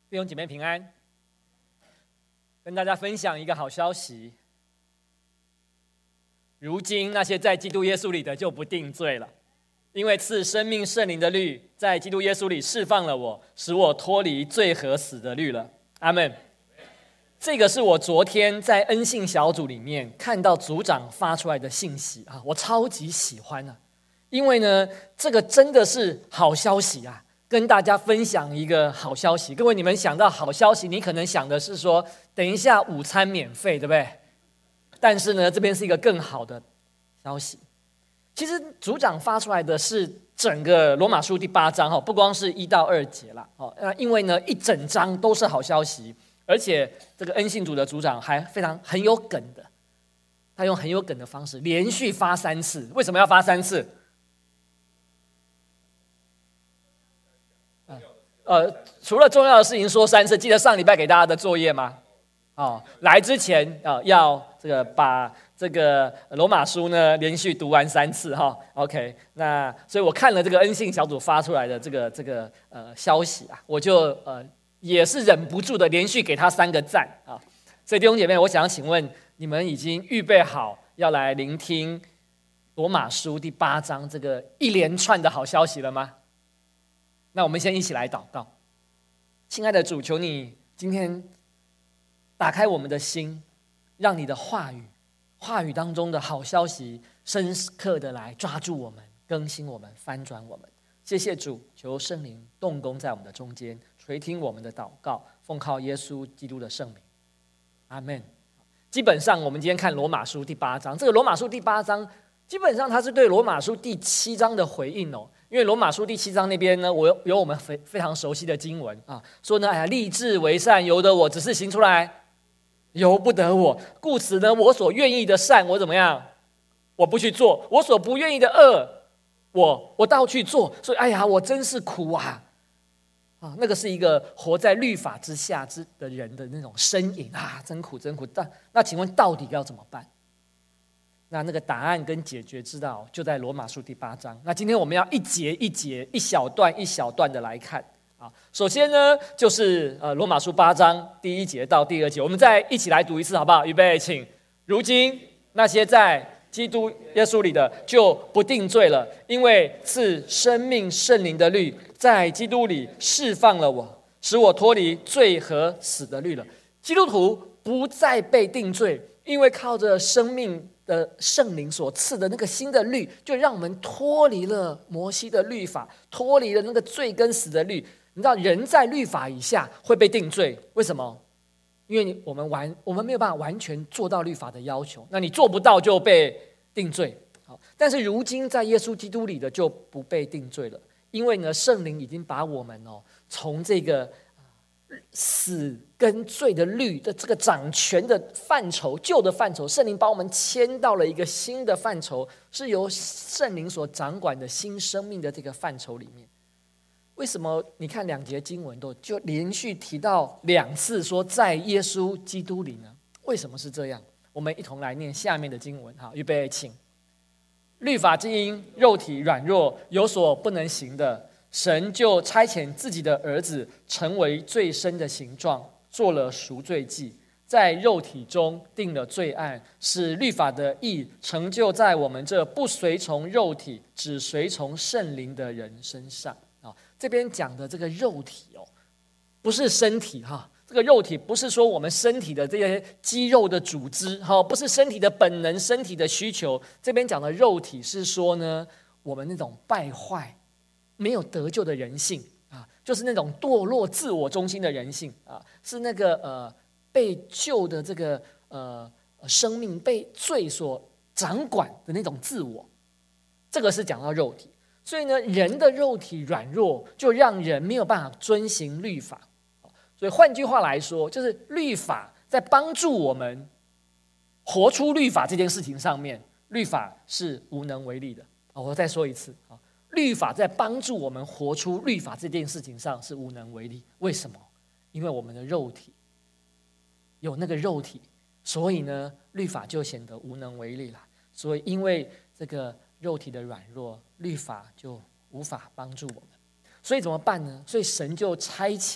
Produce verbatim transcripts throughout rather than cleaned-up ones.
弟兄姐妹平安，跟大家分享一个好消息。如今那些在基督耶稣里的就不定罪了，因为赐生命圣灵的律在基督耶稣里释放了我，使我脱离罪和死的律了。阿们。这个是我昨天在恩信小组里面看到组长发出来的信息啊，我超级喜欢啊，因为呢，这个真的是好消息啊。跟大家分享一个好消息，各位，你们想到好消息，你可能想的是说，等一下午餐免费，对不对？但是呢，这边是一个更好的消息。其实组长发出来的是整个罗马书第八章，不光是一到二节啦，因为呢，一整章都是好消息，而且这个恩信组的组长还非常很有梗的，他用很有梗的方式连续发三次。为什么要发三次？呃，除了重要的事情说三次，记得上礼拜给大家的作业吗？哦，来之前啊、呃，要这个把这个罗马书呢连续读完三次哈、哦。OK， 那所以我看了这个恩信小组发出来的这个这个呃消息啊，我就呃也是忍不住的连续给他三个赞啊。所以弟兄姐妹，我想请问你们已经预备好要来聆听罗马书第八章这个一连串的好消息了吗？那我们先一起来祷告。亲爱的主，求你今天打开我们的心，让你的话语话语当中的好消息深刻的来抓住我们，更新我们，翻转我们。谢谢主，求圣灵动工在我们的中间，垂听我们的祷告，奉靠耶稣基督的圣名，阿们。基本上我们今天看罗马书第八章，这个罗马书第八章基本上它是对罗马书第七章的回应哦。因为罗马书第七章那边呢，我有我们非非常熟悉的经文啊，说呢，哎呀，立志为善由得我，只是行出来由不得我。故此呢，我所愿意的善，我怎么样？我不去做；我所不愿意的恶，我我倒去做。所以，哎呀，我真是苦啊！啊，那个是一个活在律法之下之的人的那种呻吟啊，真苦真苦。但那请问，到底要怎么办？那那个答案跟解决之道就在罗马书第八章。那今天我们要一节一节、一小段一小段的来看啊。首先呢，就是呃罗马书八章第一节到第二节，我们再一起来读一次，好不好？预备，请。如今那些在基督耶稣里的就不定罪了，因为赐生命圣灵的律在基督里释放了我，使我脱离罪和死的律了。基督徒不再被定罪，因为靠着生命的圣灵所赐的那个新的律，就让我们脱离了摩西的律法，脱离了那个罪跟死的律。你知道人在律法以下会被定罪，为什么？因为我们完我们没有办法完全做到律法的要求，那你做不到就被定罪。好，但是如今在耶稣基督里的就不被定罪了，因为呢圣灵已经把我们哦从这个死跟罪的律的这个掌权的范畴，旧的范畴，圣灵把我们迁到了一个新的范畴，是由圣灵所掌管的新生命的这个范畴里面。为什么你看两节经文都就连续提到两次说在耶稣基督里呢？为什么是这样？我们一同来念下面的经文。好，预备，请。律法既因肉体软弱有所不能行的，神就差遣自己的儿子成为最深的形状，做了赎罪祭，在肉体中定了罪案，使律法的义成就在我们这不随从肉体只随从圣灵的人身上。这边讲的这个肉体哦，不是身体哈，这个肉体不是说我们身体的这些肌肉的组织哈，不是身体的本能、身体的需求。这边讲的肉体是说呢，我们那种败坏、没有得救的人性啊，就是那种堕落、自我中心的人性啊，是那个呃被救的这个呃生命被罪所掌管的那种自我，这个是讲到肉体。所以呢，人的肉体软弱，就让人没有办法遵行律法。所以换句话来说，就是律法在帮助我们活出律法这件事情上面，律法是无能为力的。我再说一次，律法在帮助我们活出律法这件事情上是无能为力。为什么？因为我们的肉体有那个肉体，所以呢，律法就显得无能为力了。所以因为这个肉体的软弱，律法就无法帮助我们。所以怎么办呢？所以神就差遣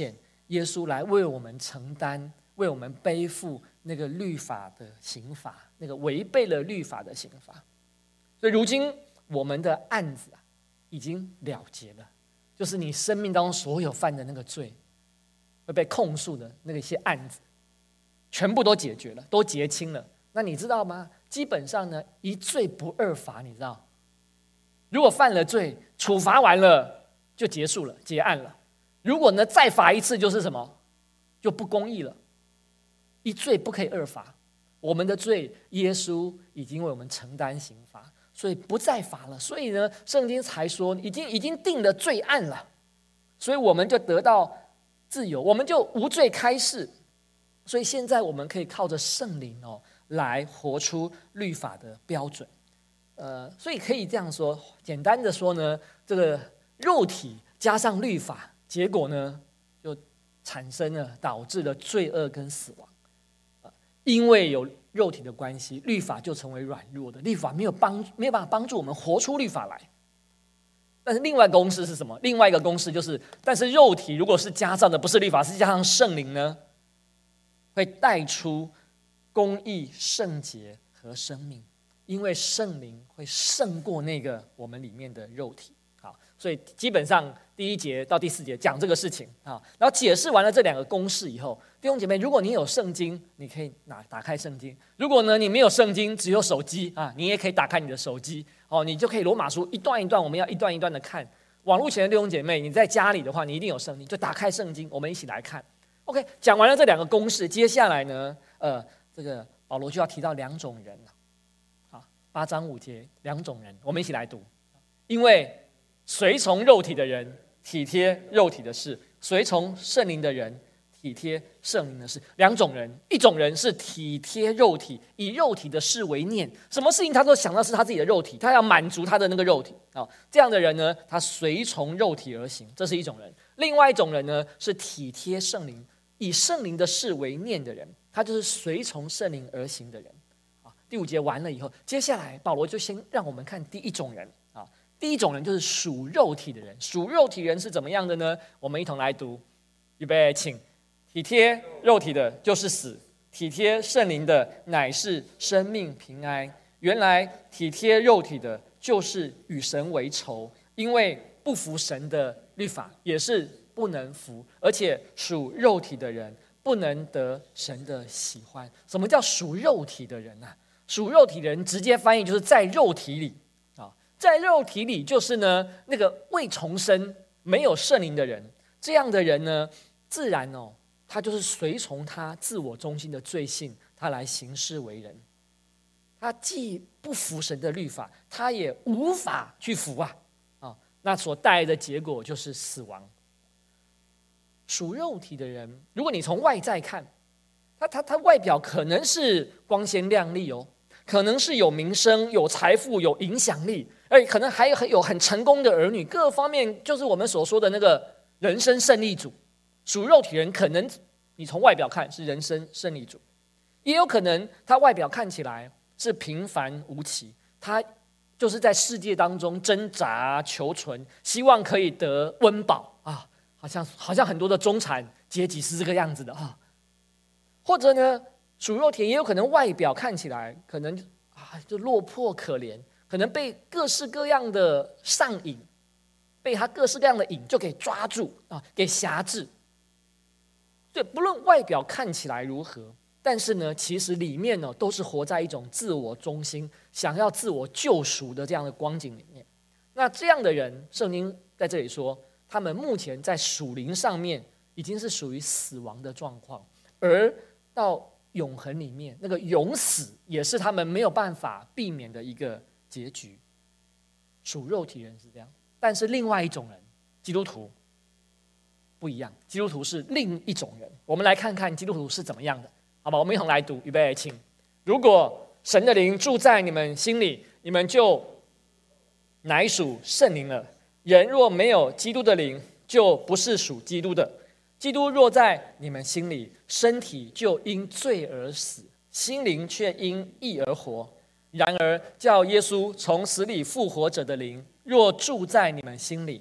耶稣来为我们承担，为我们背负那个律法的刑罚，那个违背了律法的刑罚。所以如今我们的案子啊，已经了结了，就是你生命当中所有犯的那个罪，会被控诉的那个一些案子，全部都解决了，都结清了。那你知道吗？基本上呢，一罪不二罚，你知道？如果犯了罪，处罚完了就结束了，结案了。如果呢再罚一次，就是什么？就不公义了。一罪不可以二罚，我们的罪，耶稣已经为我们承担刑罚，所以不再罚了。所以呢，圣经才说，已经已经定了罪案了，所以我们就得到自由，我们就无罪开释。所以现在我们可以靠着圣灵哦，来活出律法的标准。呃，所以可以这样说，简单的说呢，这个肉体加上律法，结果呢就产生了导致了罪恶跟死亡。呃、因为有肉体的关系，律法就成为软弱的，律法没有帮没有办法帮助我们活出律法来。但是另外一个公式是什么？另外一个公式就是，但是肉体如果是加上的不是律法，是加上圣灵呢，会带出公义、圣洁和生命。因为圣灵会胜过那个我们里面的肉体。好，所以基本上第一节到第四节讲这个事情啊，然后解释完了这两个公式以后，弟兄姐妹，如果你有圣经，你可以拿打开圣经；如果呢你没有圣经，只有手机啊，你也可以打开你的手机哦，你就可以罗马书一段一段，我们要一段一段的看。网络前的弟兄姐妹，你在家里的话，你一定有圣经，就打开圣经，我们一起来看。OK， 讲完了这两个公式，接下来呢，呃，这个保罗就要提到两种人了。八章五节，两种人，我们一起来读。因为随从肉体的人体贴肉体的事，随从圣灵的人体贴圣灵的事。两种人，一种人是体贴肉体，以肉体的事为念，什么事情他都想到是他自己的肉体，他要满足他的那个肉体啊。这样的人呢，他随从肉体而行，这是一种人。另外一种人呢，是体贴圣灵，以圣灵的事为念的人，他就是随从圣灵而行的人。第五节完了以后，接下来保罗就先让我们看第一种人啊。第一种人就是属肉体的人，属肉体人是怎么样的呢？我们一同来读，预备，请。体贴肉体的就是死，体贴圣灵的乃是生命平安。原来体贴肉体的就是与神为仇，因为不服神的律法，也是不能服，而且属肉体的人不能得神的喜欢。什么叫属肉体的人啊？属肉体的人直接翻译就是在肉体里啊，在肉体里就是呢那个未重生、没有圣灵的人，这样的人呢，自然哦，他就是随从他自我中心的罪性，他来行事为人。他既不服神的律法，他也无法去服啊啊，那所带来的结果就是死亡。属肉体的人，如果你从外在看，他他他外表可能是光鲜亮丽哦。可能是有名声、有财富、有影响力，而可能还有很成功的儿女，各方面就是我们所说的那个人生胜利组。属肉体人可能你从外表看是人生胜利组，也有可能他外表看起来是平凡无奇，他就是在世界当中挣扎求存，希望可以得温饱啊，好像好像很多的中产阶级是这个样子的啊，或者呢？属肉体也有可能外表看起来可能啊就落魄可怜，可能被各式各样的上瘾，被他各式各样的瘾就给抓住啊，给辖制。所以不论外表看起来如何，但是呢，其实里面呢都是活在一种自我中心、想要自我救赎的这样的光景里面。那这样的人，圣经在这里说，他们目前在属灵上面已经是属于死亡的状况，而到永恒里面，那个永死也是他们没有办法避免的一个结局。属肉体人是这样，但是另外一种人，基督徒不一样。基督徒是另一种人。我们来看看基督徒是怎么样的，好吧？我们一同来读，预备，请。如果神的灵住在你们心里，你们就乃属圣灵了。人若没有基督的灵，就不是属基督的。基督若在你们心里，身体就因罪而死，心灵却因义而活。然而叫耶稣从死里复活者的灵若住在你们心里，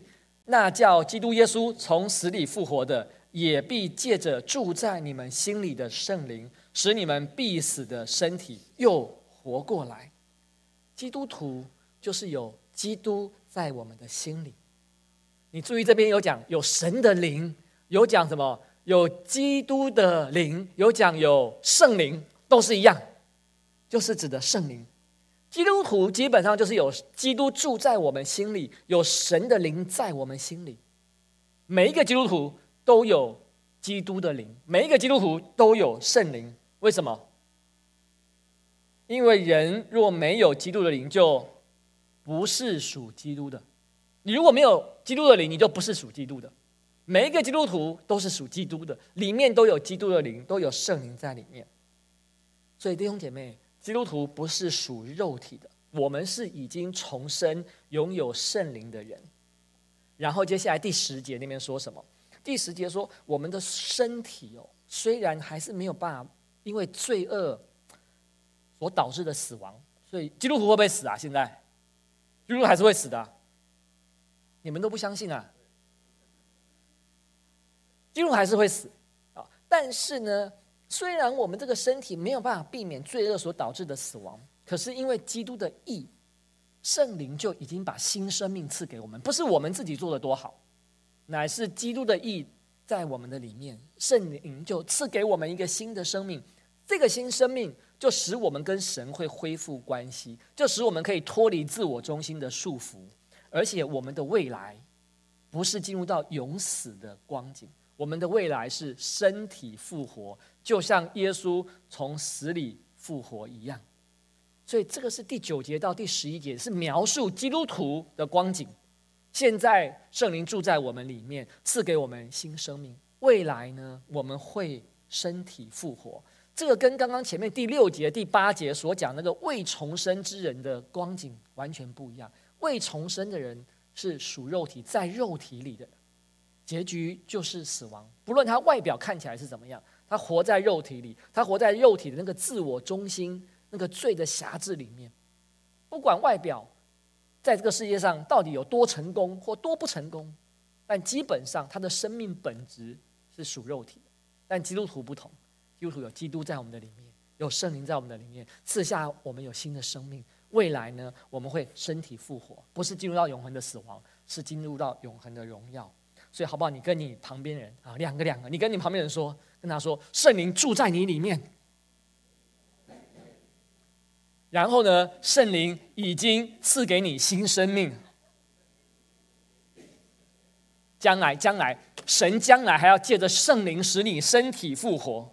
那叫基督耶稣从死里复活的，也必借着住在你们心里的圣灵，使你们必死的身体又活过来。基督徒就是有基督在我们的心里。你注意这边有讲有神的灵，有讲什么？有基督的灵，有讲有圣灵，都是一样，就是指的圣灵。基督徒基本上就是有基督住在我们心里，有神的灵在我们心里。每一个基督徒都有基督的灵，每一个基督徒都有圣灵。为什么？因为人若没有基督的灵，就不是属基督的。你如果没有基督的灵，你就不是属基督的。每一个基督徒都是属基督的，里面都有基督的灵，都有圣灵在里面。所以弟兄姐妹，基督徒不是属肉体的，我们是已经重生、拥有圣灵的人。然后接下来第十节那边说什么？第十节说，我们的身体哦，虽然还是没有办法，因为罪恶所导致的死亡，所以基督徒会不会死啊？现在基督徒还是会死的啊，你们都不相信啊？基督徒还是会死啊！但是呢，虽然我们这个身体没有办法避免罪恶所导致的死亡，可是因为基督的义，圣灵就已经把新生命赐给我们，不是我们自己做的多好，乃是基督的义在我们的里面，圣灵就赐给我们一个新的生命。这个新生命就使我们跟神会恢复关系，就使我们可以脱离自我中心的束缚，而且我们的未来不是进入到永死的光景，我们的未来是身体复活，就像耶稣从死里复活一样。所以这个是第九节到第十一节，是描述基督徒的光景。现在圣灵住在我们里面，赐给我们新生命。未来呢，我们会身体复活。这个跟刚刚前面第六节、第八节所讲那个未重生之人的光景完全不一样。未重生的人是属肉体，在肉体里的人，结局就是死亡。不论他外表看起来是怎么样，他活在肉体里，他活在肉体的那个自我中心、那个罪的辖制里面。不管外表在这个世界上到底有多成功或多不成功，但基本上他的生命本质是属肉体的。但基督徒不同，基督徒有基督在我们的里面，有圣灵在我们的里面，赐下我们有新的生命。未来呢，我们会身体复活，不是进入到永恒的死亡，是进入到永恒的荣耀。所以好不好？你跟你旁边人啊，两个两个，你跟你旁边人说，跟他说，圣灵住在你里面。然后呢，圣灵已经赐给你新生命。将来，将来，神将来还要借着圣灵使你身体复活。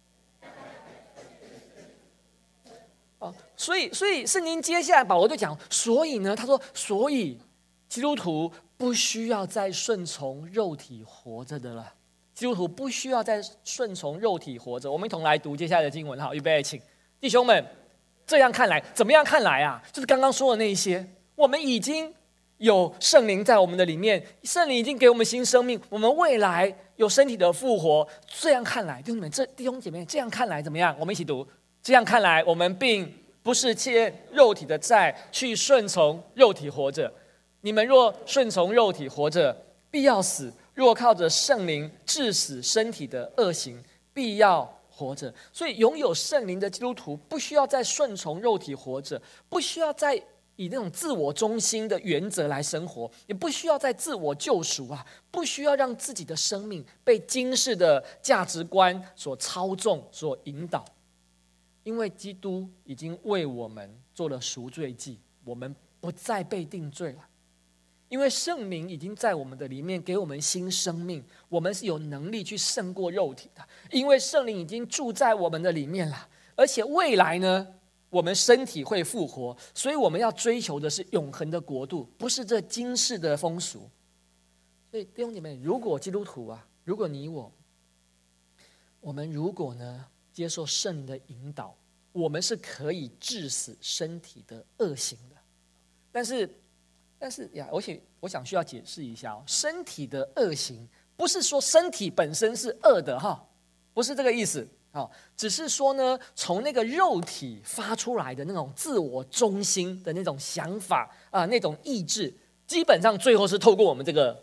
哦，所以，所以圣经接下来保罗就讲，所以呢，他说，所以基督徒不需要再顺从肉体活着的了。基督徒不需要再顺从肉体活着。我们一同来读接下来的经文，好，预备，请弟兄们。这样看来，怎么样看来啊？就是刚刚说的那一些，我们已经有圣灵在我们的里面，圣灵已经给我们新生命，我们未来有身体的复活。这样看来，弟兄们，这弟兄姐妹，这样看来怎么样？我们一起读。这样看来，我们并不是欠肉体的债，去顺从肉体活着。你们若顺从肉体活着，必要死；若靠着圣灵治死身体的恶行，必要活着。所以拥有圣灵的基督徒不需要再顺从肉体活着，不需要再以那种自我中心的原则来生活，也不需要再自我救赎啊，不需要让自己的生命被今世的价值观所操纵、所引导，因为基督已经为我们做了赎罪祭，我们不再被定罪了。因为圣灵已经在我们的里面给我们新生命，我们是有能力去胜过肉体的。因为圣灵已经住在我们的里面了，而且未来呢，我们身体会复活，所以我们要追求的是永恒的国度，不是这今世的风俗。所以弟兄姐妹，如果基督徒啊，如果你我，我们如果呢接受圣灵的引导，我们是可以治死身体的恶行的。但是但是呀，而且我想需要解释一下哦，身体的恶行不是说身体本身是恶的哈，不是这个意思。哦，只是说呢，从那个肉体发出来的那种自我中心的那种想法啊、呃，那种意志，基本上最后是透过我们这个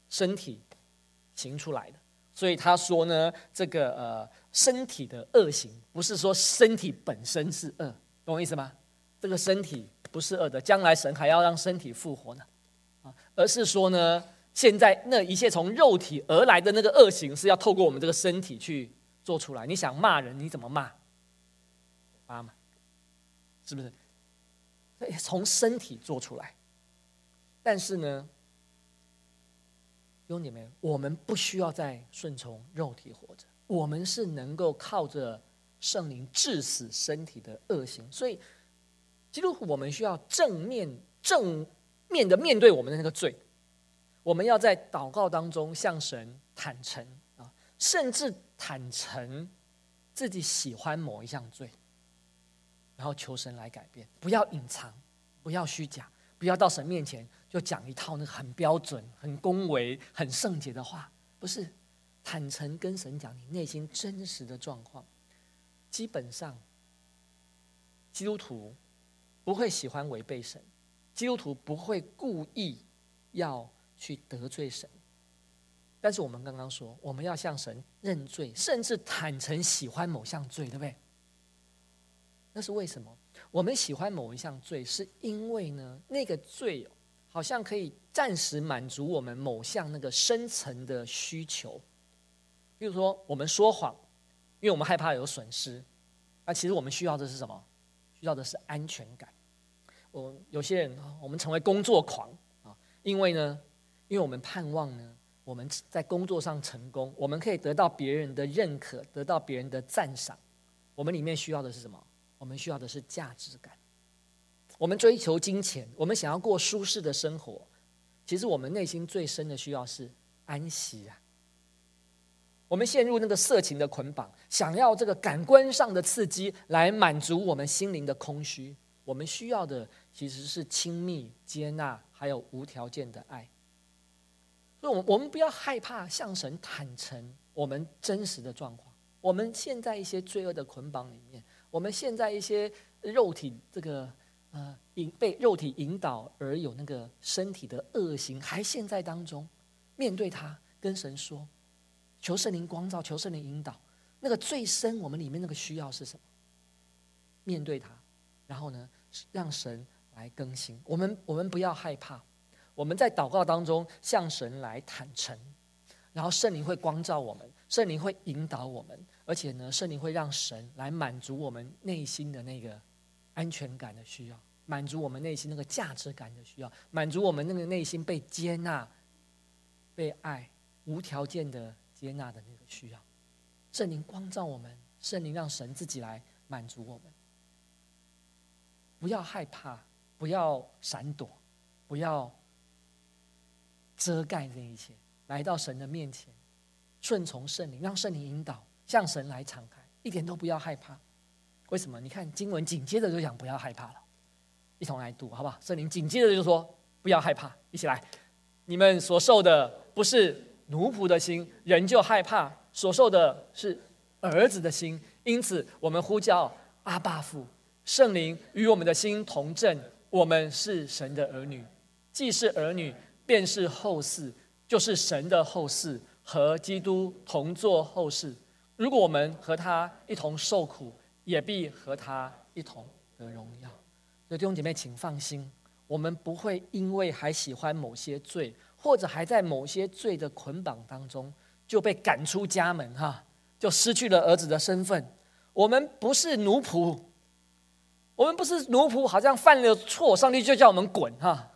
身体行出来的。所以他说呢，这个呃身体的恶行，不是说身体本身是恶，懂我意思吗？这个身体不是恶的，将来神还要让身体复活呢，啊，而是说呢，现在那一切从肉体而来的那个恶行，是要透过我们这个身体去做出来。你想骂人，你怎么骂？骂嘛，是不是？从身体做出来。但是呢，弟兄姐妹，我们不需要再顺从肉体活着，我们是能够靠着圣灵治死身体的恶行。所以基督徒我们需要正面正面的面对我们的那个罪，我们要在祷告当中向神坦诚啊，甚至坦诚自己喜欢某一项罪，然后求神来改变，不要隐藏，不要虚假，不要到神面前就讲一套那个很标准、很恭维、很圣洁的话，不是，坦诚跟神讲你内心真实的状况。基本上，基督徒不会喜欢违背神，基督徒不会故意要去得罪神。但是我们刚刚说，我们要向神认罪，甚至坦诚喜欢某项罪，对不对？那是为什么？我们喜欢某一项罪，是因为呢，那个罪好像可以暂时满足我们某项那个深层的需求。比如说，我们说谎，因为我们害怕有损失。那其实我们需要的是什么？需要的是安全感。我有些人，我们成为工作狂啊，因为呢，因为我们盼望呢，我们在工作上成功，我们可以得到别人的认可，得到别人的赞赏。我们里面需要的是什么？我们需要的是价值感。我们追求金钱，我们想要过舒适的生活，其实我们内心最深的需要是安息啊。我们陷入那个色情的捆绑，想要这个感官上的刺激来满足我们心灵的空虚。我们需要的其实是亲密、接纳，还有无条件的爱。所以，我们不要害怕向神坦诚我们真实的状况。我们陷在一些罪恶的捆绑里面，我们陷在一些肉体这个呃引被肉体引导而有那个身体的恶行，还陷在当中。面对他，跟神说，求圣灵光照，求圣灵引导。那个最深我们里面那个需要是什么？面对他，然后呢，让神来更新我们。我们不要害怕，我们在祷告当中向神来坦诚，然后圣灵会光照我们，圣灵会引导我们，而且呢，圣灵会让神来满足我们内心的那个安全感的需要，满足我们内心那个价值感的需要，满足我们那个内心被接纳、被爱、无条件的接纳的那个需要。圣灵光照我们，圣灵让神自己来满足我们。不要害怕，不要闪躲，不要遮盖这一切，来到神的面前，顺从圣灵，让圣灵引导，向神来敞开，一点都不要害怕。为什么？你看经文紧接着就讲不要害怕了，一同来读好不好？圣灵紧接着就说不要害怕，一起来。你们所受的不是奴仆的心，人就害怕；所受的是儿子的心，因此我们呼叫阿爸父。圣灵与我们的心同证，我们是神的儿女。既是儿女，便是后嗣，就是神的后嗣，和基督同作后嗣。如果我们和他一同受苦，也必和他一同得荣耀。所以弟兄姐妹，请放心，我们不会因为还喜欢某些罪，或者还在某些罪的捆绑当中，就被赶出家门哈，就失去了儿子的身份。我们不是奴仆，我们不是奴仆，好像犯了错，上帝就叫我们滚哈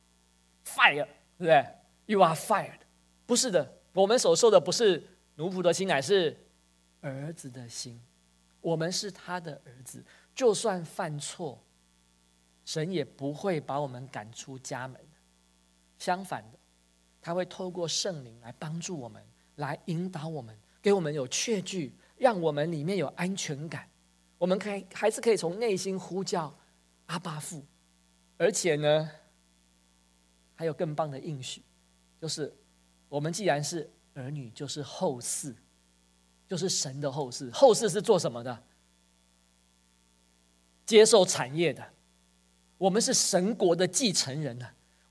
，fire， 对不对 ？You are fired。不是的，我们所受的不是奴仆的心，乃是儿子的心。我们是他的儿子，就算犯错，神也不会把我们赶出家门。相反的，他会透过圣灵来帮助我们，来引导我们，给我们有确据，让我们里面有安全感。我们可以还是可以从内心呼叫阿爸父，而且呢，还有更棒的应许，就是我们既然是儿女，就是后嗣，就是神的后嗣。后嗣是做什么的？接受产业的。我们是神国的继承人啊！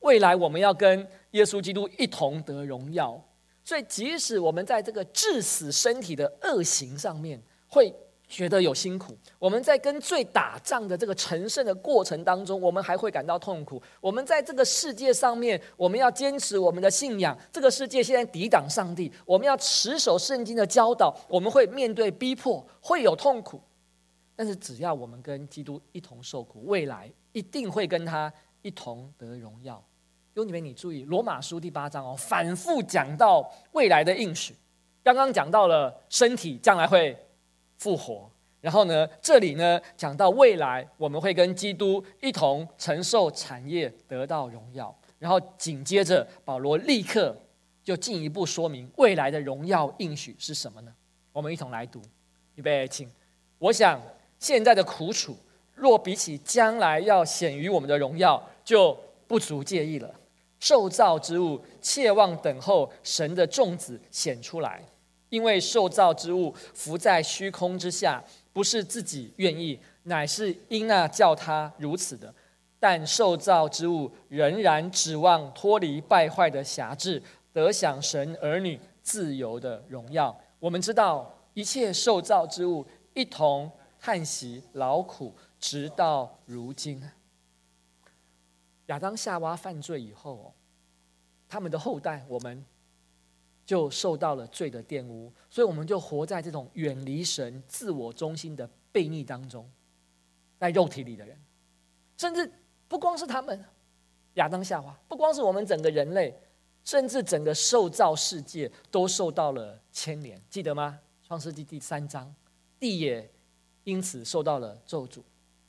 未来我们要跟耶稣基督一同得荣耀。所以即使我们在这个致死身体的恶行上面会觉得有辛苦，我们在跟罪打仗的这个成圣的过程当中，我们还会感到痛苦。我们在这个世界上面，我们要坚持我们的信仰。这个世界现在抵挡上帝，我们要持守圣经的教导，我们会面对逼迫，会有痛苦。但是只要我们跟基督一同受苦，未来一定会跟他一同得荣耀。弟兄姐妹，你注意罗马书第八章哦，反复讲到未来的应许。刚刚讲到了身体将来会复活，然后呢，这里呢讲到未来我们会跟基督一同承受产业，得到荣耀。然后紧接着保罗立刻就进一步说明未来的荣耀应许是什么呢？我们一同来读，预备，请。我想现在的苦楚，若比起将来要显于我们的荣耀，就不足介意了。受造之物切望等候神的众子显出来。因为受造之物伏在虚空之下，不是自己愿意，乃是因那叫他如此的。但受造之物仍然指望脱离败坏的辖制，得享神儿女自由的荣耀。我们知道一切受造之物一同叹息劳苦，直到如今。亚当夏娃犯罪以后，他们的后代我们就受到了罪的玷污，所以我们就活在这种远离神、自我中心的悖逆当中。在肉体里的人，甚至不光是他们，亚当夏娃，不光是我们整个人类，甚至整个受造世界都受到了牵连，记得吗？创世纪第三章，地也因此受到了咒诅。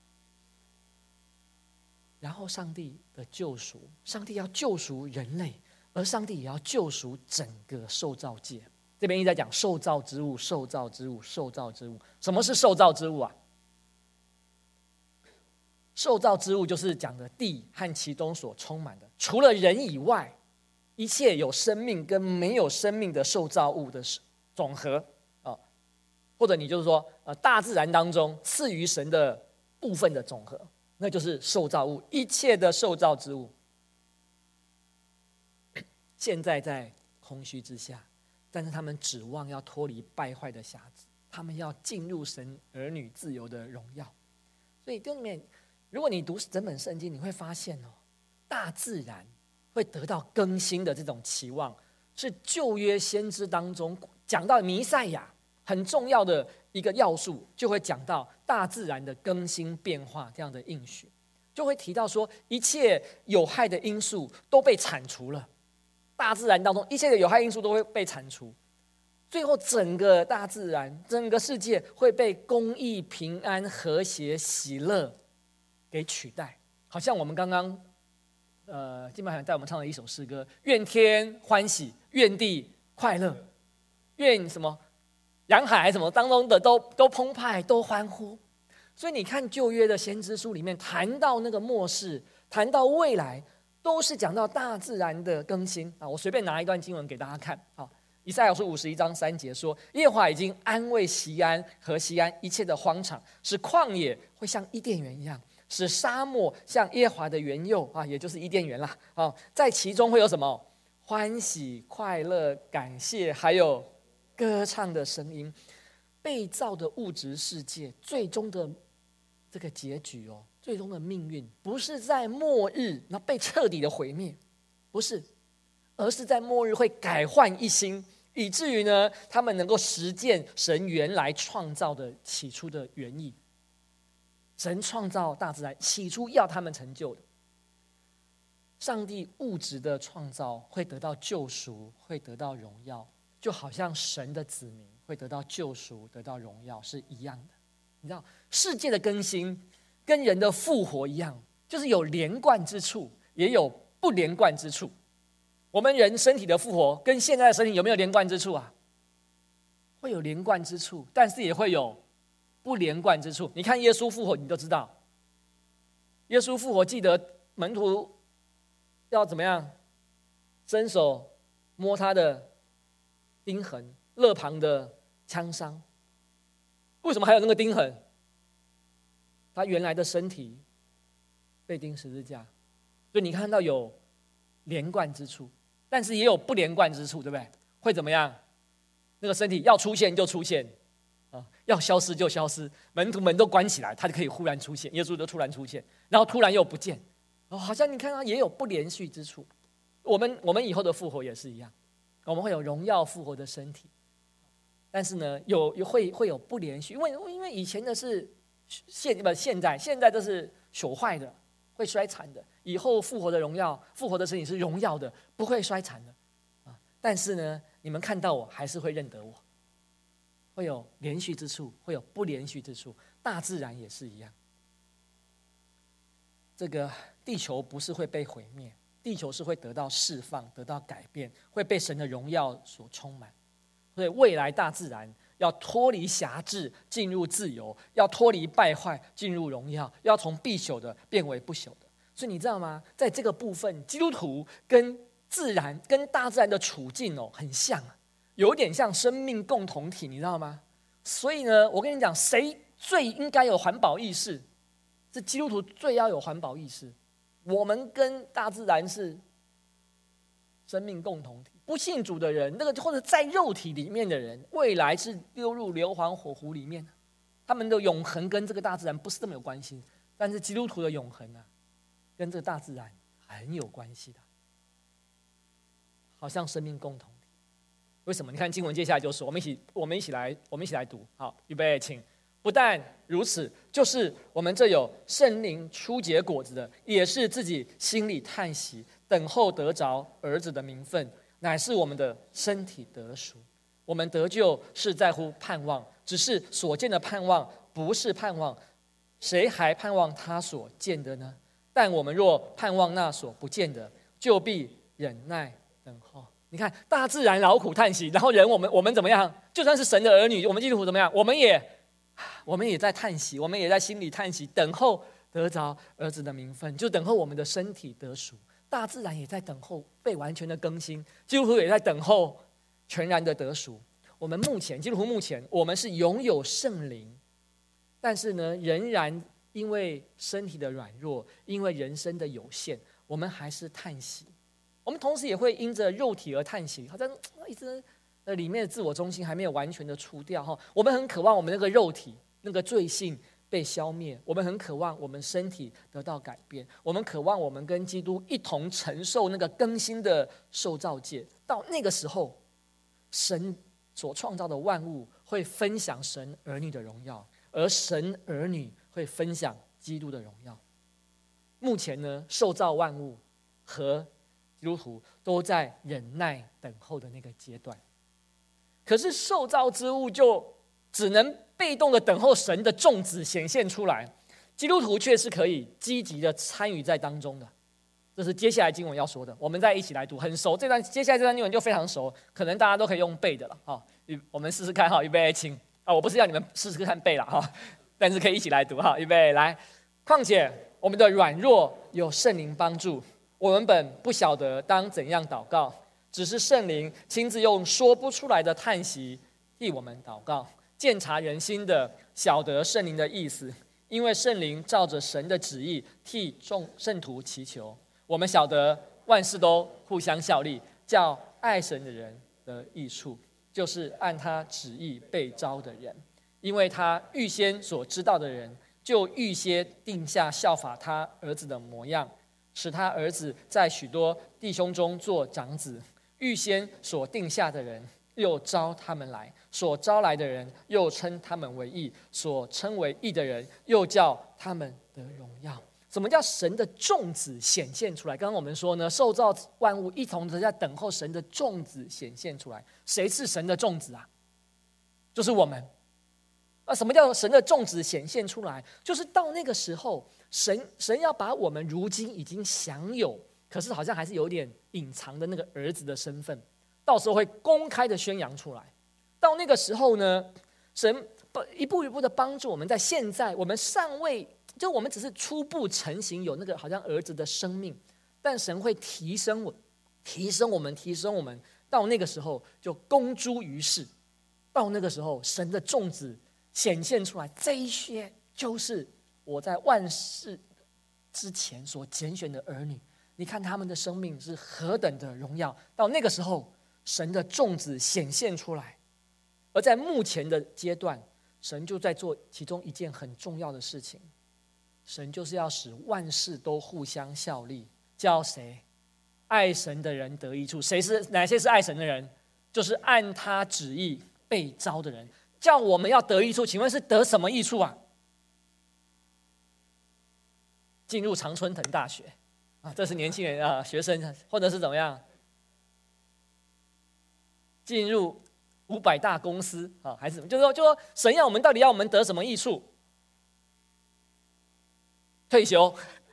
然后上帝的救赎，上帝要救赎人类，而上帝也要救赎整个受造界。这边一直在讲受造之物，受造之物，受造之物。什么是受造之物啊？受造之物就是讲的地和其中所充满的，除了人以外，一切有生命跟没有生命的受造物的总和。或者你就是说，呃，大自然当中赐予神的部分的总和，那就是受造物，一切的受造之物，现在在空虚之下，但是他们指望要脱离败坏的辖制，他们要进入神儿女自由的荣耀。所以弟兄姊妹，如果你读整本圣经，你会发现哦，大自然会得到更新的这种期望，是旧约先知当中讲到弥赛亚很重要的一个要素，就会讲到大自然的更新变化这样的应许，就会提到说一切有害的因素都被铲除了，大自然当中一切的有害因素都会被铲除，最后整个大自然整个世界会被公义、平安、和谐、喜乐给取代。好像我们刚刚呃金马团带我们唱的一首诗歌，愿天欢喜，愿地快乐，愿什么洋海什么当中的都都澎湃，都欢呼。所以你看旧约的先知书里面谈到那个末世，谈到未来，都是讲到大自然的更新啊。我随便拿一段经文给大家看。好，以赛亚书五十一章三节说：耶和华已经安慰锡安和锡安一切的荒场，使旷野会像伊甸园一样，使沙漠像耶和华的园囿啊，也就是伊甸园啦。啊，在其中会有什么欢喜、快乐、感谢，还有歌唱的声音。被造的物质世界最终的这个结局哦，最终的命运不是在末日那被彻底的毁灭，不是，而是在末日会改换一新，以至于呢，他们能够实践神原来创造的起初的原意。神创造大自然，起初要他们成就的。上帝物质的创造会得到救赎，会得到荣耀，就好像神的子民会得到救赎，得到荣耀是一样的。你知道世界的更新跟人的复活一样，就是有连贯之处，也有不连贯之处。我们人身体的复活跟现在的身体有没有连贯之处啊？会有连贯之处，但是也会有不连贯之处。你看耶稣复活，你就知道，耶稣复活，记得门徒要怎么样？伸手摸他的钉痕，肋旁的枪伤。为什么还有那个钉痕？他原来的身体被钉十字架，所以你看到有连贯之处，但是也有不连贯之处，对不对？会怎么样？那个身体要出现就出现，啊，要消失就消失，门徒们都关起来，他就可以忽然出现，耶稣就突然出现，然后突然又不见，哦，好像你看到也有不连续之处。我们我们以后的复活也是一样，我们会有荣耀复活的身体，但是呢，有有会会有不连续，因为因为以前的是现不现在现在这是朽坏的，会衰残的。以后复活的荣耀，复活的身体是荣耀的，不会衰残的啊。但是呢，你们看到我还是会认得我，会有连续之处，会有不连续之处。大自然也是一样，这个地球不是会被毁灭，地球是会得到释放，得到改变，会被神的荣耀所充满。所以未来大自然要脱离辖制，进入自由；要脱离败坏，进入荣耀；要从必朽的变为不朽的。所以你知道吗？在这个部分，基督徒跟自然、跟大自然的处境哦很像，有点像生命共同体，你知道吗？所以呢，我跟你讲，谁最应该有环保意识？是基督徒最要有环保意识。我们跟大自然是生命共同体。不信主的人，那个或者在肉体里面的人，未来是丢入硫磺火湖里面，他们的永恒跟这个大自然不是这么有关系。但是基督徒的永恒啊，跟这个大自然很有关系的，好像生命共同体。为什么？你看经文接下来就说，我们一起，我们一起来，我们一起来读。好，预备，请。不但如此，就是我们这有圣灵初结果子的，也是自己心里叹息，等候得着儿子的名分，乃是我们的身体得赎。我们得救是在乎盼望，只是所见的盼望不是盼望，谁还盼望他所见的呢？但我们若盼望那所不见的，就必忍耐等候。你看，大自然劳苦叹息，然后人我们我们怎么样？就算是神的儿女，我们基督徒怎么样？我们也我们也在叹息，我们也在心里叹息，等候得着儿子的名分，就等候我们的身体得赎。大自然也在等候被完全的更新，基督徒也在等候全然的得赎。我们目前基督徒目前我们是拥有圣灵，但是呢，仍然因为身体的软弱，因为人生的有限，我们还是叹息。我们同时也会因着肉体而叹息，好像一直呃里面的自我中心还没有完全的除掉哈。我们很渴望我们那个肉体那个罪性被消灭，我们很渴望我们身体得到改变，我们渴望我们跟基督一同承受那个更新的受造界。到那个时候，神所创造的万物会分享神儿女的荣耀，而神儿女会分享基督的荣耀。目前呢，受造万物和基督徒都在忍耐等候的那个阶段，可是受造之物就只能被动的等候神的种子显现出来，基督徒却是可以积极的参与在当中的。这是接下来经文要说的，我们再一起来读，很熟这段，接下来这段经文就非常熟，可能大家都可以用背的了哈。我们试试看哈，预备，请啊，我不是要你们试试看背了哈，但是可以一起来读哈，预备来。况且我们的软弱有圣灵帮助，我们本不晓得当怎样祷告，只是圣灵亲自用说不出来的叹息替我们祷告。鉴察人心的，晓得圣灵的意思，因为圣灵照着神的旨意替众圣徒祈求。我们晓得万事都互相效力，叫爱神的人得益处，就是按他旨意被召的人。因为他预先所知道的人，就预先定下效法他儿子的模样，使他儿子在许多弟兄中做长子。预先所定下的人，又招他们来；所招来的人，又称他们为义；所称为义的人，又叫他们得荣耀。什么叫神的种子显现出来？刚刚我们说呢，受造万物一同在等候神的种子显现出来。谁是神的种子啊？就是我们。啊，什么叫神的种子显现出来？就是到那个时候，神神要把我们如今已经享有，可是好像还是有点隐藏的那个儿子的身份，到时候会公开的宣扬出来。到那个时候呢，神一步一步的帮助我们，在现在我们尚未。就我们只是初步成型，有那个好像儿子的生命，但神会提升我，提升我们，提升我们，到那个时候就公诸于世。到那个时候，神的种子显现出来，这一些就是我在万事之前所拣选的儿女， 你看他们的生命是何等的荣耀。到那个时候，神的种子显现出来。而在目前的阶段，神就在做其中一件很重要的事情，神就是要使万事都互相效力，叫谁？爱神的人得益处。谁是哪些是爱神的人？就是按他旨意被召的人。叫我们要得益处，请问是得什么益处啊？进入常春藤大学啊，这是年轻人啊，学生，或者是怎么样？进入五百大公司啊，还是什么？就是说，就说神要我们到底要我们得什么益处？退休。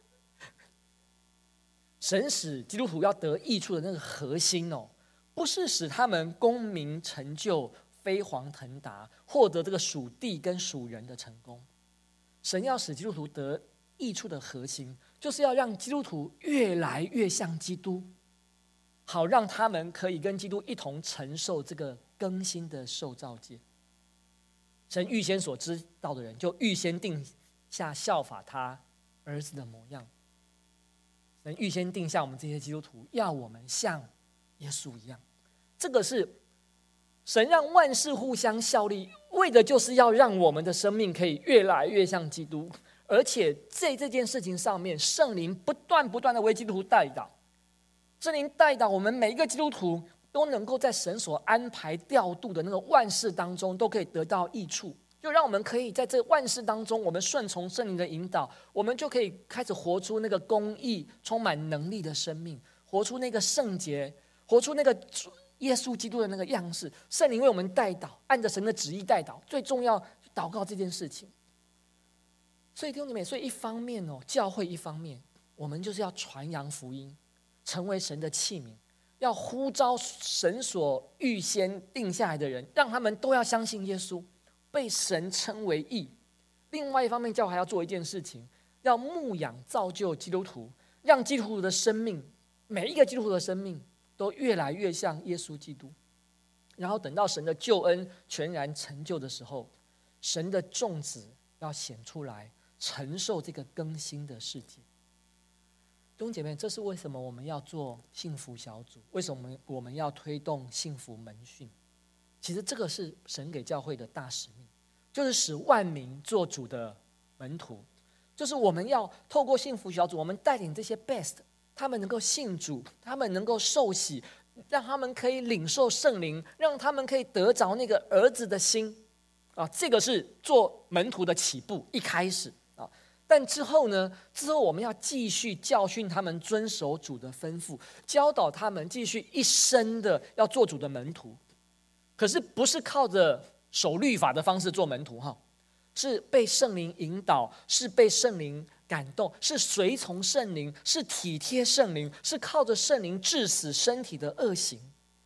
神使基督徒要得益处的那个核心哦，不是使他们功名成就、飞黄腾达，获得这个属地跟属人的成功。神要使基督徒得益处的核心，就是要让基督徒越来越像基督，好让他们可以跟基督一同承受这个更新的受造界。神预先所知道的人，就预先定下效法他儿子的模样。神预先定下我们这些基督徒，要我们像耶稣一样。这个是神让万事互相效力，为的就是要让我们的生命可以越来越像基督。而且在这件事情上面，圣灵不断不断的为基督徒带导，圣灵带导我们每一个基督徒都能够在神所安排调度的那个万事当中，都可以得到益处。就让我们可以在这万事当中，我们顺从圣灵的引导，我们就可以开始活出那个公义、充满能力的生命，活出那个圣洁，活出那个耶稣基督的那个样式。圣灵为我们带导，按着神的旨意带导，最重要祷告这件事情。所以弟兄姐妹，所以一方面哦，教会一方面，我们就是要传扬福音，成为神的器皿，要呼召神所预先定下来的人，让他们都要相信耶稣，被神称为义。另外一方面，教会还要做一件事情，要牧养造就基督徒，让基督徒的生命，每一个基督徒的生命都越来越像耶稣基督。然后等到神的救恩全然成就的时候，神的种子要显出来，承受这个更新的世界。弟兄姐妹，这是为什么我们要做幸福小组，为什么我们要推动幸福门训。其实这个是神给教会的大使命，就是使万民做主的门徒。就是我们要透过幸福小组，我们带领这些 best， 他们能够信主，他们能够受洗，让他们可以领受圣灵，让他们可以得着那个儿子的心啊，这个是做门徒的起步，一开始啊。但之后呢？之后我们要继续教训他们遵守主的吩咐，教导他们继续一生的要做主的门徒。可是不是靠着守律法的方式做门徒哈，是被圣灵引导，是被圣灵感动，是随从圣灵，是体贴圣灵，是靠着圣灵治死身体的恶行，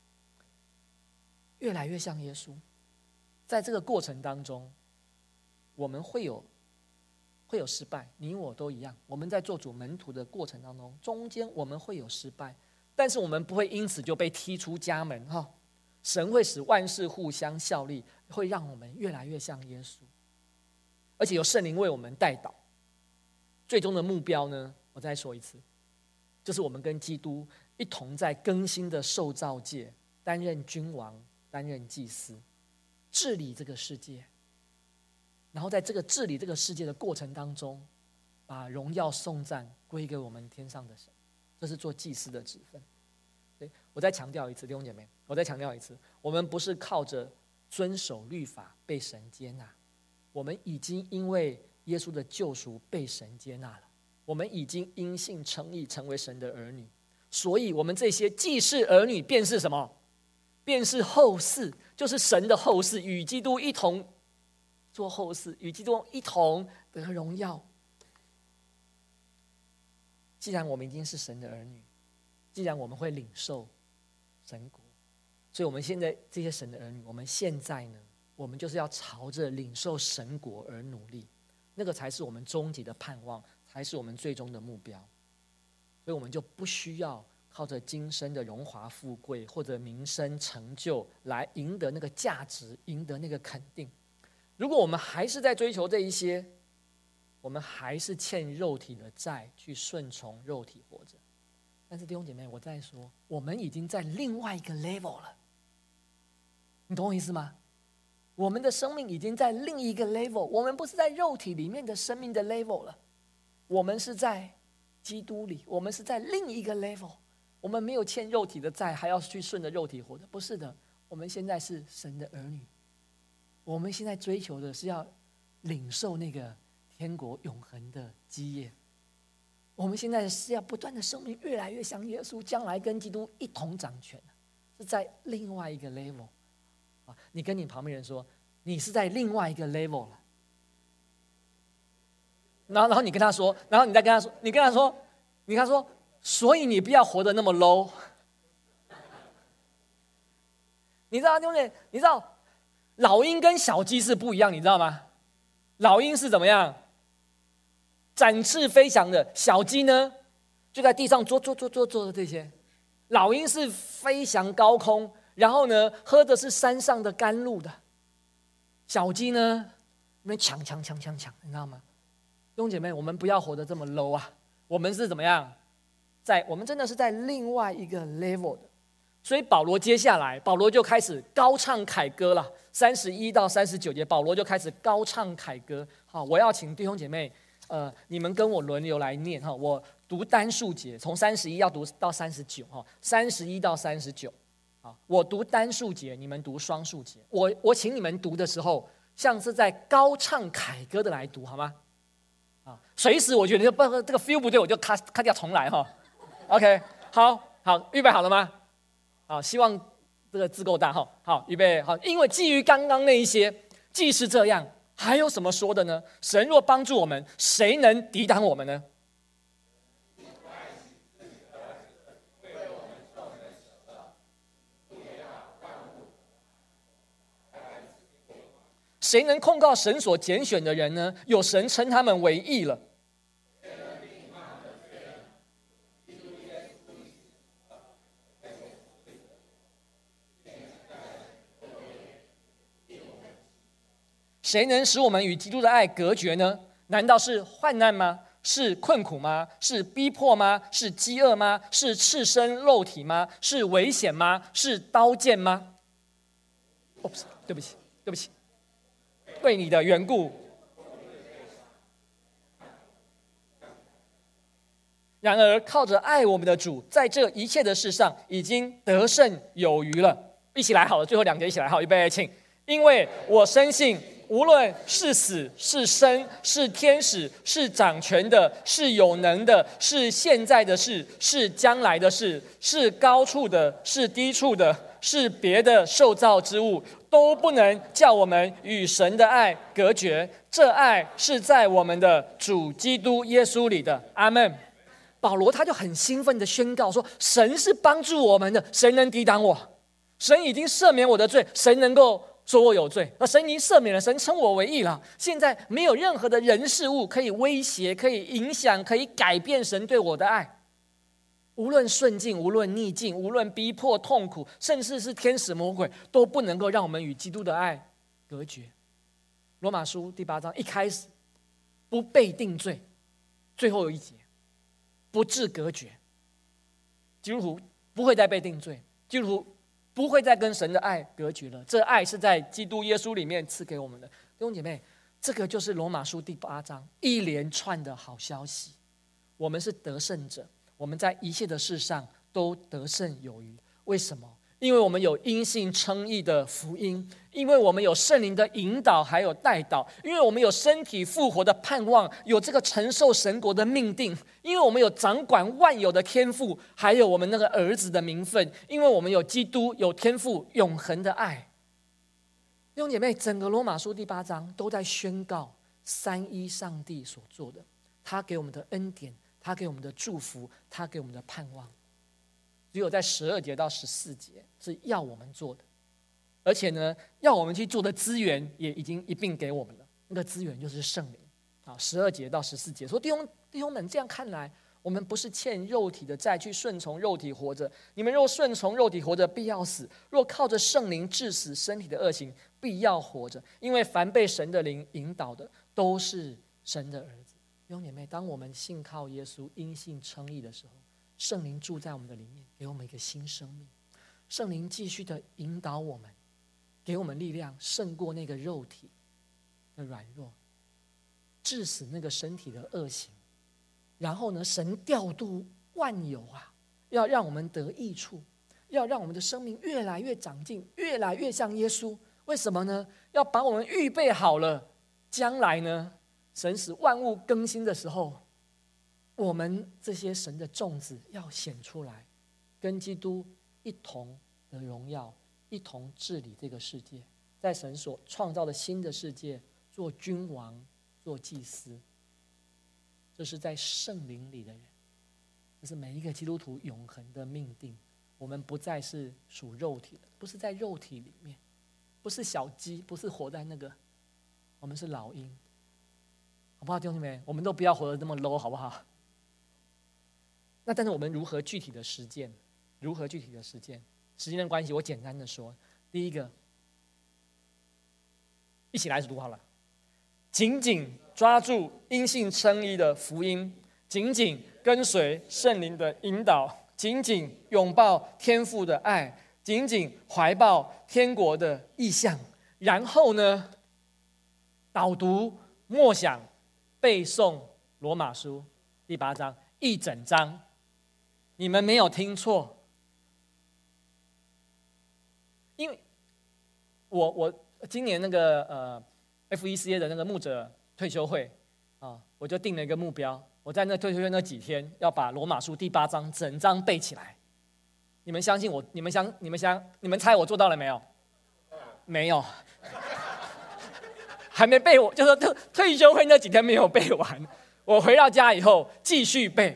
越来越像耶稣。在这个过程当中，我们会有会有失败，你我都一样。我们在做主门徒的过程当中，中间我们会有失败，但是我们不会因此就被踢出家门哈。神会使万事互相效力，会让我们越来越像耶稣，而且有圣灵为我们带导。最终的目标呢，我再说一次，就是我们跟基督一同在更新的受造界担任君王，担任祭司，治理这个世界。然后在这个治理这个世界的过程当中，把荣耀颂赞归给我们天上的神，这是做祭司的职分。我再强调一次，弟兄姐妹，我再强调一次，我们不是靠着遵守律法被神接纳，我们已经因为耶稣的救赎被神接纳了，我们已经因信称义，成为神的儿女。所以我们这些既是儿女，便是什么？便是后嗣，就是神的后嗣，与基督一同做后嗣，与基督一同得荣耀。既然我们已经是神的儿女，既然我们会领受神国，所以我们现在这些神的儿女，我们现在呢，我们就是要朝着领受神国而努力，那个才是我们终极的盼望，才是我们最终的目标。所以我们就不需要靠着今生的荣华富贵或者名声成就来赢得那个价值，赢得那个肯定。如果我们还是在追求这一些，我们还是欠肉体的债，去顺从肉体活着。 但是弟兄姐妹，我再说，我们已经在另外一个 level 了，你懂我意思吗？我们的生命已经在另一个 level， 我们不是在肉体里面的生命的 level 了，我们是在基督里，我们是在另一个 level， 我们没有欠肉体的债，还要去顺着肉体活着，不是的，我们现在是神的儿女，我们现在追求的是要领受那个天国永恒的基业，我们现在是要不断的生命越来越像耶稣，将来跟基督一同掌权，是在另外一个 level。你跟你旁边人说，你是在另外一个 level 了，然后，然后你跟他说，然后你再跟他说，你跟他说，你跟他说，所以你不要活得那么 low。你知道，兄弟，你知道，老鹰跟小鸡是不一样，你知道吗？老鹰是怎么样？展翅飞翔的，小鸡呢，就在地上做做做做做的这些。老鹰是飞翔高空。然后呢，喝的是山上的甘露的。小鸡呢，那边抢抢抢抢抢，你知道吗？弟兄姐妹，我们不要活得这么 low 啊！我们是怎么样？在我们真的是在另外一个 level 的。所以保罗接下来，保罗就开始高唱凯歌了。三十一到三十九节，保罗就开始高唱凯歌。好，我要请弟兄姐妹，呃，你们跟我轮流来念哈。我读单数节，从三十一要读到三十九哈，三十一到三十九。好，我读单数节，你们读双数节。我我请你们读的时候，像是在高唱凯歌的来读，好吗？啊，随时我觉得不这个 feel 不对，我就咔咔掉重来哈。OK， 好好，预备好了吗？好，希望这个字够大哈。好，预备好。因为基于刚刚那一些，既是这样，还有什么说的呢？神若帮助我们，谁能抵挡我们呢？谁能控告神所拣选的人呢？有神称他们为义了。谁能使我们与基督的爱隔绝呢？难道是患难吗？是困苦吗？是逼迫吗？是饥饿吗？是赤身肉体吗？是危险吗？是刀剑吗？哦，对不起，对不起。为你的缘故，然而靠着爱我们的主，在这一切的事上已经得胜有余了。一起来好了，最后两节一起来好，预备，请。因为我深信，无论是死是生，是天使，是掌权的，是有能的，是现在的事，是将来的事，是高处的，是低处的，是别的受造之物，都不能叫我们与神的爱隔绝。这爱是在我们的主基督耶稣里的。阿们。保罗他就很兴奋的宣告说，神是帮助我们的，谁能抵挡我？神已经赦免我的罪，谁能够说我有罪？而神已经赦免了，神称我为义了。现在没有任何的人事物可以威胁，可以影响，可以改变神对我的爱。无论顺境，无论逆境，无论逼迫痛苦，甚至是天使魔鬼，都不能够让我们与基督的爱隔绝。罗马书第八章一开始，不被定罪，最后有一节，不致隔绝。基督徒不会再被定罪，基督徒不会再跟神的爱隔绝了。这爱是在基督耶稣里面赐给我们的。弟兄姐妹，这个就是罗马书第八章一连串的好消息。我们是得胜者，我们在一切的事上都得胜有余。为什么？因为我们有因信称义的福音，因为我们有圣灵的引导还有带导，因为我们有身体复活的盼望，有这个承受神国的命定，因为我们有掌管万有的天父，还有我们那个儿子的名分，因为我们有基督，有天父永恒的爱。弟兄姐妹，整个罗马书第八章都在宣告三一上帝所做的，他给我们的恩典，他给我们的祝福，他给我们的盼望。只有在十二节到十四节是要我们做的，而且呢，要我们去做的资源也已经一并给我们了。那个资源就是圣灵啊。十二节到十四节说，弟兄弟兄们，这样看来，我们不是欠肉体的债，去顺从肉体活着。你们若顺从肉体活着，必要死；若靠着圣灵治死身体的恶行，必要活着。因为凡被神的灵引导的，都是神的儿子。弟兄姐妹，当我们信靠耶稣，因信称义的时候， 圣灵住在我们的里面，给我们一个新生命。圣灵继续的引导我们，给我们力量，胜过那个肉体的软弱，致死那个身体的恶行。然后呢，神调度万有啊，要让我们得益处，要让我们的生命越来越长进，越来越像耶稣。为什么呢？要把我们预备好了，将来呢，神使万物更新的时候，我们这些神的种子要显出来，跟基督一同的荣耀，一同治理这个世界，在神所创造的新的世界做君王，做祭司。这是在圣灵里的人，这是每一个基督徒永恒的命定。我们不再是属肉体的，不是在肉体里面，不是小鸡，不是活在那个，我们是老鹰，好不好，弟兄姐妹？我们都不要活得这么 low， 好不好？那但是我们如何具体的实践？如何具体的实践？时间的关系，我简单的说，第一个，一起来读好了。紧紧抓住因信称义的福音，紧紧跟随圣灵的引导，紧紧拥抱天父的爱，紧紧怀抱天国的意象。然后呢，导读、默想、背诵罗马书第八章一整章。你们没有听错，因为我我今年那个呃。F E C A 的那个牧者退休会啊，我就定了一个目标，我在那退休会那几天要把罗马书第八章整章背起来。你们相信我？你们相你们相你们猜我做到了没有？没有，还没背。我就是退退休会那几天没有背完，我回到家以后继续背。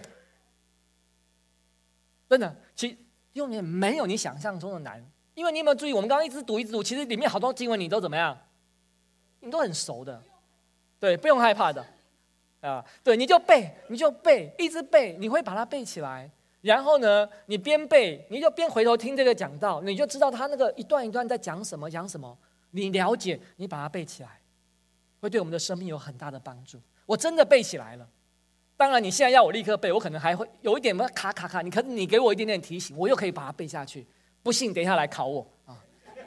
真的，其实用的没有你想象中的难，因为你有没有注意，我们刚刚一直读一直读，其实里面好多经文你都怎么样？你都很熟的，对，不用害怕的，啊，对，你就背，你就背，一直背，你会把它背起来。然后呢，你边背，你就边回头听这个讲道，你就知道他那个一段一段在讲什么，讲什么。你了解，你把它背起来，会对我们的生命有很大的帮助。我真的背起来了。当然，你现在要我立刻背，我可能还会有一点卡卡卡。你可你给我一点点提醒，我又可以把它背下去。不信，等一下来考我啊。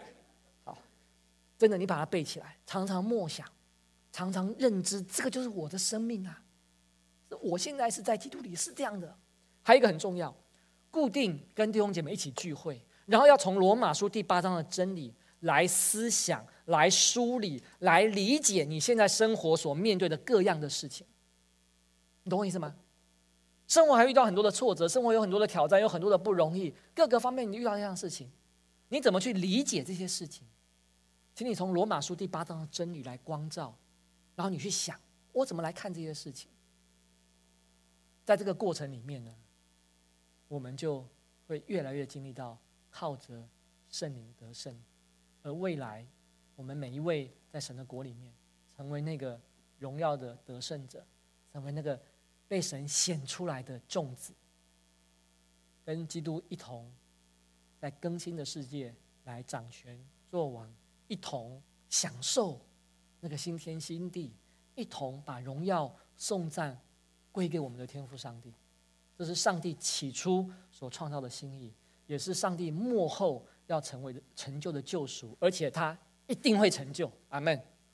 真的，你把它背起来，常常默想，常常认知，这个就是我的生命啊！我现在是在基督里，是这样的。还有一个很重要，固定跟弟兄姐妹一起聚会，然后要从罗马书第八章的真理来思想、来梳理、来理解你现在生活所面对的各样的事情。你懂我意思吗？生活还遇到很多的挫折，生活有很多的挑战，有很多的不容易，各个方面你遇到这样的事情，你怎么去理解这些事情？请你从罗马书第八章的真理来光照，然后你去想，我怎么来看这些事情。在这个过程里面呢，我们就会越来越经历到靠着圣灵得胜，而未来我们每一位在神的国里面，成为那个荣耀的得胜者，成为那个被神显出来的种子，跟基督一同在更新的世界来掌权作王，一同享受那个新天新地，一同把荣耀颂赞归给我们的天父上帝。这是上帝起初所创造的心意，也是上帝末后要成为的成就的救赎，而且他一定会成就。阿们。